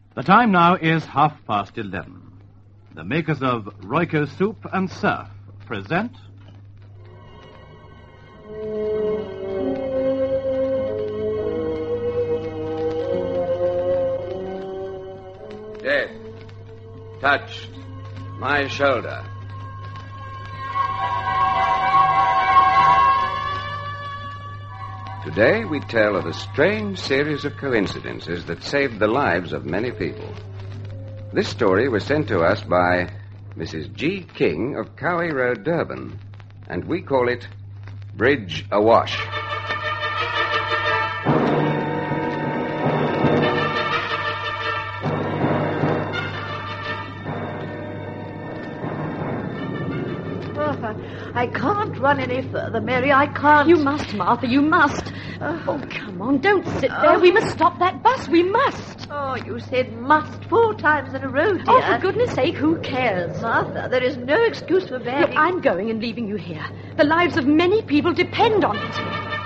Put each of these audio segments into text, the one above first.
The time now is 11:30. The makers of Royco Soup and Surf present... Death touched my shoulder. Today we tell of a strange series of coincidences that saved the lives of many people. This story was sent to us by Mrs. G. King of Cowie Road, Durban, and we call it Bridge Awash. I can't run any further, Mary. I can't. You must, Martha, you must. Oh, come on, don't sit there. We must stop that bus. We must. Oh, you said must 4 times in a row, dear. Oh, for goodness sake, who cares? Martha, there is no excuse for begging. Look, I'm going and leaving you here. The lives of many people depend on it.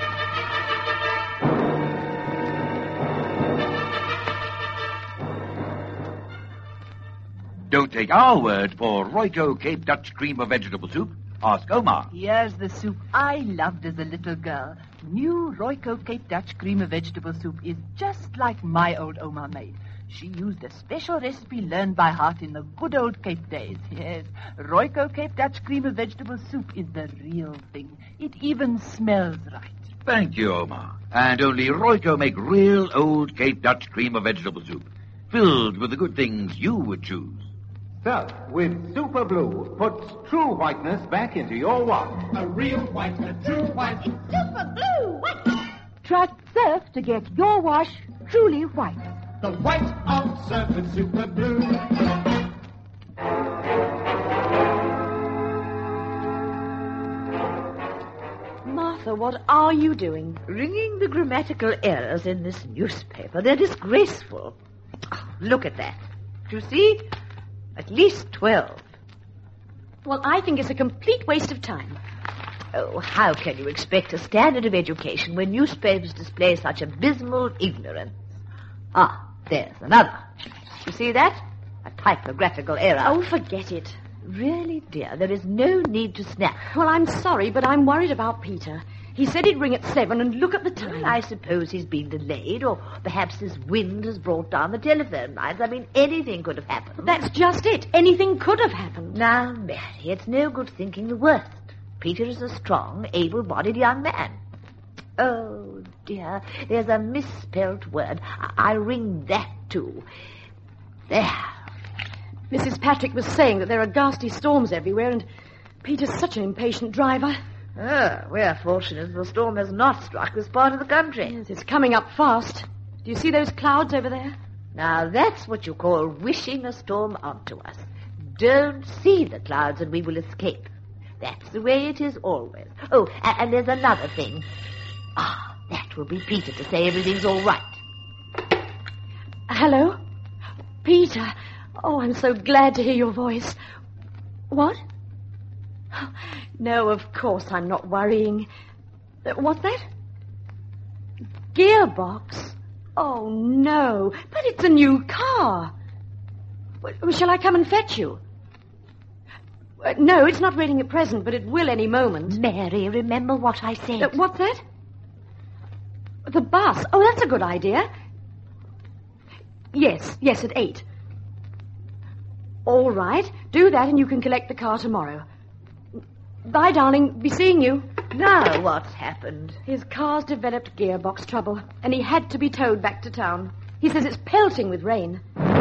Don't take our word for Royco Cape Dutch cream of vegetable soup. Ask Omar. Here's the soup I loved as a little girl. New Royco Cape Dutch cream of vegetable soup is just like my old Oma made. She used a special recipe learned by heart in the good old Cape days. Yes, Royco Cape Dutch cream of vegetable soup is the real thing. It even smells right. Thank you, Omar. And only Royco make real old Cape Dutch cream of vegetable soup, filled with the good things you would choose. Surf with Super Blue puts true whiteness back into your wash. A real white, a true white. Super Blue White. Trust Surf to get your wash truly white. The white of Surf with Super Blue. Martha, what are you doing? Ringing the grammatical errors in this newspaper. They're disgraceful. Oh, look at that. Do you see? At least 12. Well, I think it's a complete waste of time. Oh, how can you expect a standard of education when newspapers display such abysmal ignorance? Ah, there's another. You see that? A typographical error. Oh, forget it. Really, dear, there is no need to snap. Well, I'm sorry, but I'm worried about Peter. He said he'd ring at 7, and look at the time. Well, I suppose he's been delayed, or perhaps this wind has brought down the telephone lines. I mean, anything could have happened. That's just it. Anything could have happened. Now, Mary, it's no good thinking the worst. Peter is a strong, able-bodied young man. Oh, dear, there's a misspelt word. I'll ring that, too. There. Mrs. Patrick was saying that there are ghastly storms everywhere, and Peter's such an impatient driver. We're fortunate the storm has not struck this part of the country. Yes, it's coming up fast. Do you see those clouds over there? Now, that's what you call wishing a storm onto us. Don't see the clouds and we will escape. That's the way it is always. Oh, and there's another thing. Ah, that will be Peter to say everything's all right. Hello? Peter. Oh, I'm so glad to hear your voice. What? No, of course I'm not worrying. What's that? Gearbox? Oh, no. But it's a new car. Shall I come and fetch you? No, it's not raining at present, but it will any moment. Mary, remember what I said. What's that? The bus. Oh, that's a good idea. Yes, at 8. All right. Do that and you can collect the car tomorrow. Bye, darling. Be seeing you. Now what's happened? His car's developed gearbox trouble, and he had to be towed back to town. He says it's pelting with rain.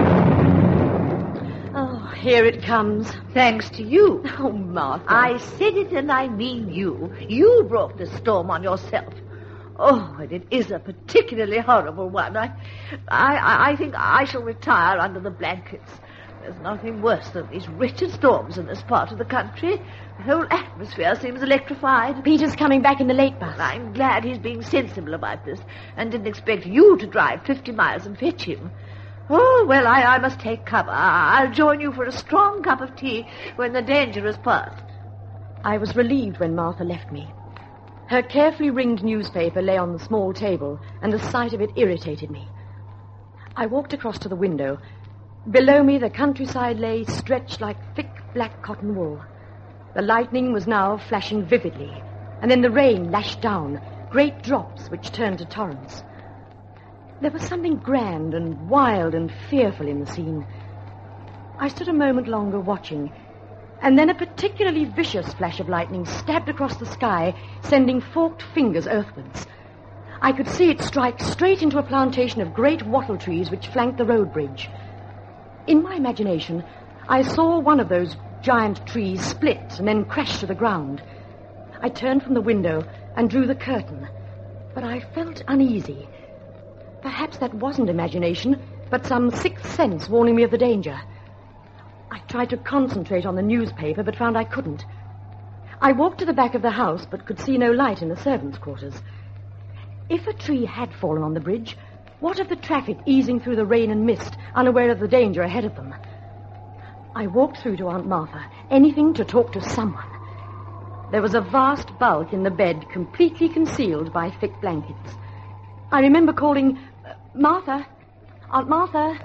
Oh, here it comes. Thanks to you. Oh, Martha. I said it and I mean you. You brought this storm on yourself. Oh, and it is a particularly horrible one. I think I shall retire under the blankets. There's nothing worse than these wretched storms in this part of the country. The whole atmosphere seems electrified. Peter's coming back in the late bus. I'm glad he's being sensible about this and didn't expect you to drive 50 miles and fetch him. Oh, well, I must take cover. I'll join you for a strong cup of tea when the danger is past. I was relieved when Martha left me. Her carefully ringed newspaper lay on the small table, and the sight of it irritated me. I walked across to the window. Below me, the countryside lay stretched like thick black cotton wool. The lightning was now flashing vividly, and then the rain lashed down, great drops which turned to torrents. There was something grand and wild and fearful in the scene. I stood a moment longer watching, and then a particularly vicious flash of lightning stabbed across the sky, sending forked fingers earthwards. I could see it strike straight into a plantation of great wattle trees which flanked the road bridge. In my imagination, I saw one of those giant trees split and then crash to the ground. I turned from the window and drew the curtain, but I felt uneasy. Perhaps that wasn't imagination, but some sixth sense warning me of the danger. I tried to concentrate on the newspaper, but found I couldn't. I walked to the back of the house, but could see no light in the servants' quarters. If a tree had fallen on the bridge, what of the traffic easing through the rain and mist, unaware of the danger ahead of them? I walked through to Aunt Martha, anything to talk to someone. There was a vast bulk in the bed, completely concealed by thick blankets. I remember calling, Martha, Aunt Martha.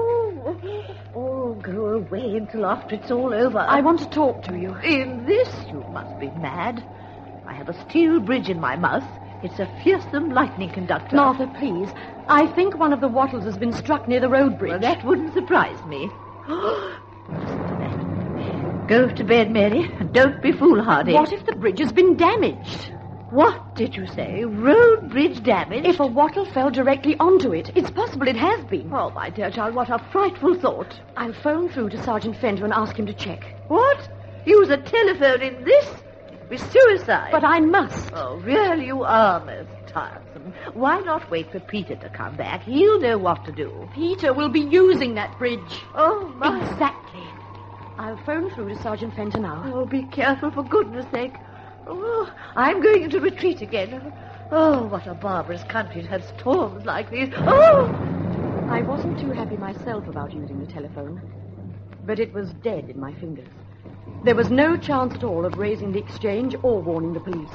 Oh, go away until after it's all over. I want to talk to you. In this, you must be mad. I have a steel bridge in my mouth. It's a fearsome lightning conductor. Martha, please. I think one of the wattles has been struck near the road bridge. Well, that wouldn't surprise me. Listen to that. Go to bed, Mary, and don't be foolhardy. What if the bridge has been damaged? What did you say? Road bridge damaged? If a wattle fell directly onto it, it's possible it has been. Oh, my dear child, what a frightful thought. I'll phone through to Sergeant Fenter and ask him to check. What? Use a telephone in this? It'd be suicide. But I must. Oh, really, you are most tiresome. Why not wait for Peter to come back? He'll know what to do. Peter will be using that bridge. Oh, my. Exactly. I'll phone through to Sergeant Fenter now. Oh, be careful, for goodness sake. Oh, I'm going into retreat again. Oh, what a barbarous country to have storms like these. Oh! I wasn't too happy myself about using the telephone, but it was dead in my fingers. There was no chance at all of raising the exchange or warning the police.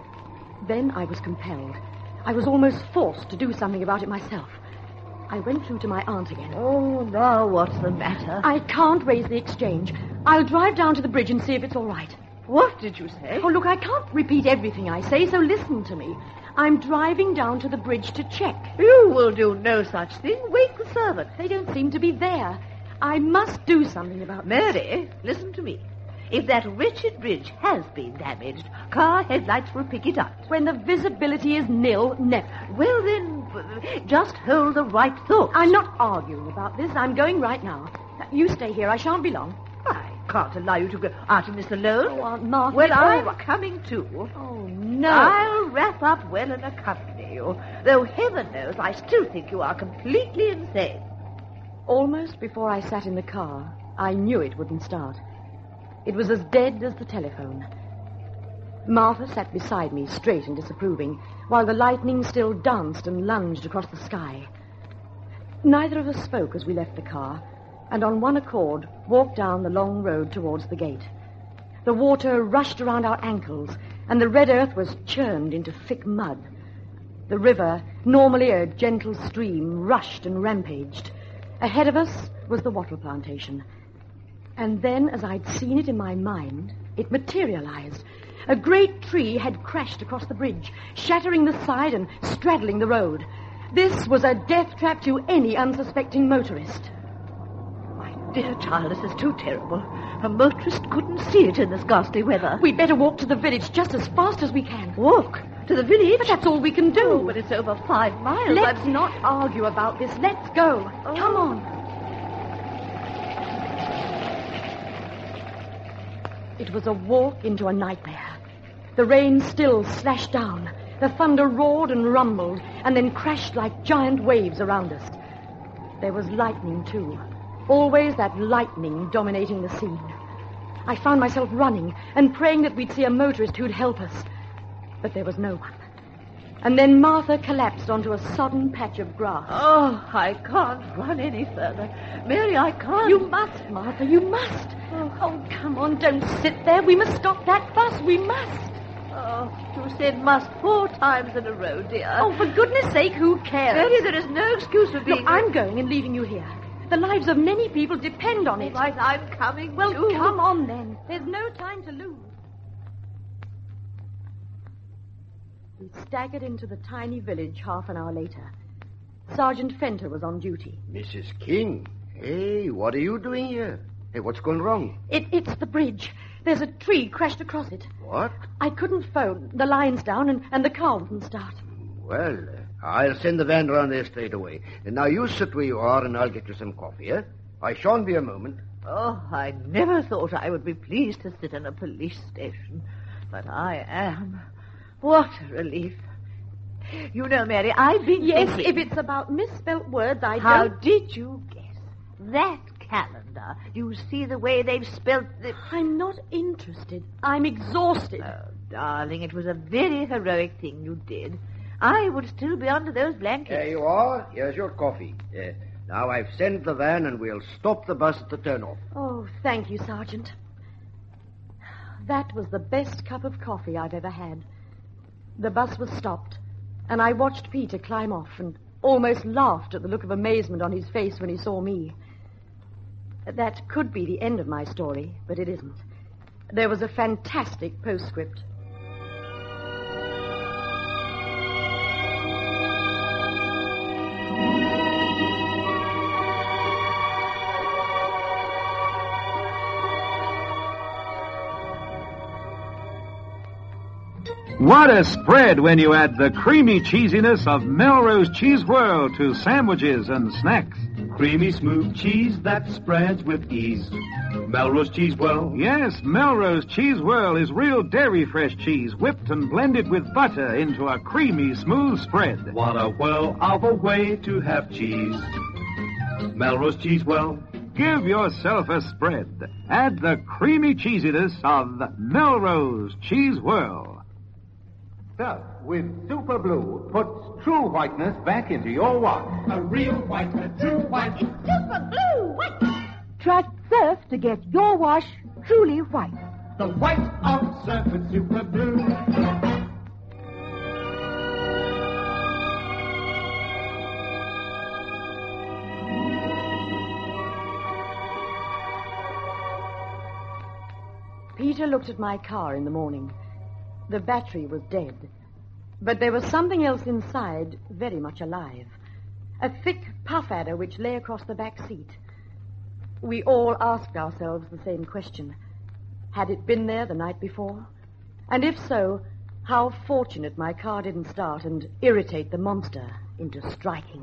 Then I was compelled. I was almost forced to do something about it myself. I went through to my aunt again. Oh, now what's the matter? I can't raise the exchange. I'll drive down to the bridge and see if it's all right. What did you say? Oh, look, I can't repeat everything I say, so listen to me. I'm driving down to the bridge to check. You will do no such thing. Wake the servant. They don't seem to be there. I must do something about this. Mary, listen to me. If that wretched bridge has been damaged, car headlights will pick it up. When the visibility is nil, never. Well, then, just hold the right thought. I'm not arguing about this. I'm going right now. You stay here. I shan't be long. I can't allow you to go out in this alone. Oh, Aunt Martha. Well, I'm coming too. Oh, no. I'll wrap up well and accompany you. Though heaven knows I still think you are completely insane. Almost before I sat in the car, I knew it wouldn't start. It was as dead as the telephone. Martha sat beside me, straight and disapproving, while the lightning still danced and lunged across the sky. Neither of us spoke as we left the car, and on one accord walked down the long road towards the gate. The water rushed around our ankles, and the red earth was churned into thick mud. The river, normally a gentle stream, rushed and rampaged. Ahead of us was the wattle plantation. And then, as I'd seen it in my mind, it materialized. A great tree had crashed across the bridge, shattering the side and straddling the road. This was a death trap to any unsuspecting motorist. Dear child, this is too terrible. A motorist couldn't see it in this ghastly weather. We'd better walk to the village just as fast as we can. Walk? To the village? But that's all we can do. Oh, but it's over 5 miles. Let's not argue about this. Let's go. Oh. Come on. It was a walk into a nightmare. The rain still slashed down. The thunder roared and rumbled and then crashed like giant waves around us. There was lightning, too. Always that lightning dominating the scene. I found myself running and praying that we'd see a motorist who'd help us. But there was no one. And then Martha collapsed onto a sodden patch of grass. Oh, I can't run any further. Mary, I can't. You must, Martha, you must. Oh, come on, don't sit there. We must stop that bus. We must. Oh, you said must 4 times in a row, dear. Oh, for goodness sake, who cares? Mary, there is no excuse for being... Look, I'm going and leaving you here. The lives of many people depend on it. All right, I'm coming, Well, too. come on, then. There's no time to lose. We staggered into the tiny village half an hour later. Sergeant Fenter was on duty. Mrs. King? Hey, what are you doing here? Hey, what's going wrong? It's the bridge. There's a tree crashed across it. What? I couldn't phone. The line's down and the car wouldn't start. Well, I'll send the van round there straight away. And now you sit where you are and I'll get you some coffee, eh? I shan't be a moment. Oh, I never thought I would be pleased to sit in a police station. But I am. What a relief. You know, Mary, I've been Yes, thinking... if it's about misspelt words, I How don't... did you guess? That calendar. You see the way they've spelt the... I'm not interested. I'm exhausted. Oh, darling, it was a very heroic thing you did. I would still be under those blankets. There you are. Here's your coffee. Now I've sent the van and we'll stop the bus at the turnoff. Oh, thank you, Sergeant. That was the best cup of coffee I've ever had. The bus was stopped, and I watched Peter climb off and almost laughed at the look of amazement on his face when he saw me. That could be the end of my story, but it isn't. There was a fantastic postscript. What a spread when you add the creamy cheesiness of Melrose Cheese Whirl to sandwiches and snacks. Creamy, smooth cheese that spreads with ease. Melrose Cheese Whirl. Yes, Melrose Cheese Whirl is real dairy fresh cheese whipped and blended with butter into a creamy, smooth spread. What a whirl of a way to have cheese. Melrose Cheese Whirl. Give yourself a spread. Add the creamy cheesiness of Melrose Cheese Whirl. Stuff with Super Blue puts true whiteness back into your wash. A real white, a true white. It's Super Blue White. Trust Surf to get your wash truly white. The white of Surf with Super Blue. Peter looked at my car in the morning. The battery was dead. But there was something else inside, very much alive. A thick puff adder which lay across the back seat. We all asked ourselves the same question. Had it been there the night before? And if so, how fortunate my car didn't start and irritate the monster into striking.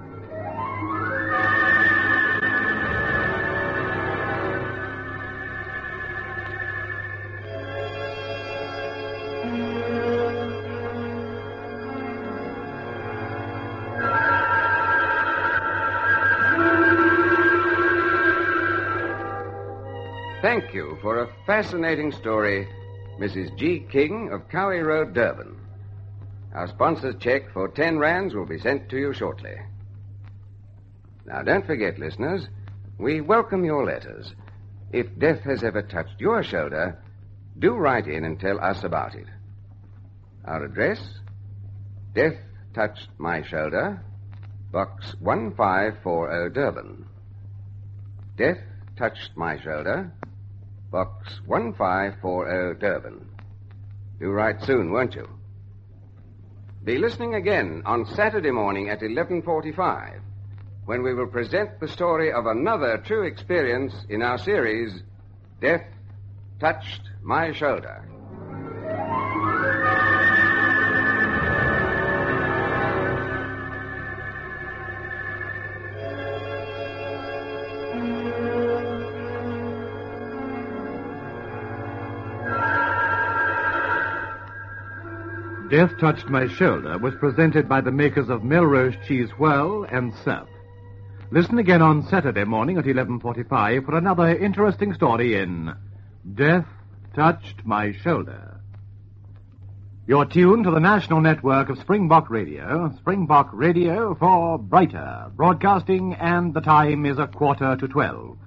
Thank you for a fascinating story, Mrs. G. King of Cowie Road, Durban. Our sponsor's check for 10 rands will be sent to you shortly. Now, don't forget, listeners, we welcome your letters. If death has ever touched your shoulder, do write in and tell us about it. Our address, Death Touched My Shoulder, Box 1540, Durban. Death Touched My Shoulder, Box 1540, Durban. Do write soon, won't you? Be listening again on Saturday morning at 11:45, when we will present the story of another true experience in our series, Death Touched My Shoulder. Death Touched My Shoulder was presented by the makers of Melrose Cheese Whirl and Surf. Listen again on Saturday morning at 11:45 for another interesting story in Death Touched My Shoulder. You're tuned to the national network of Springbok Radio for Brighter Broadcasting, and the time is 11:45.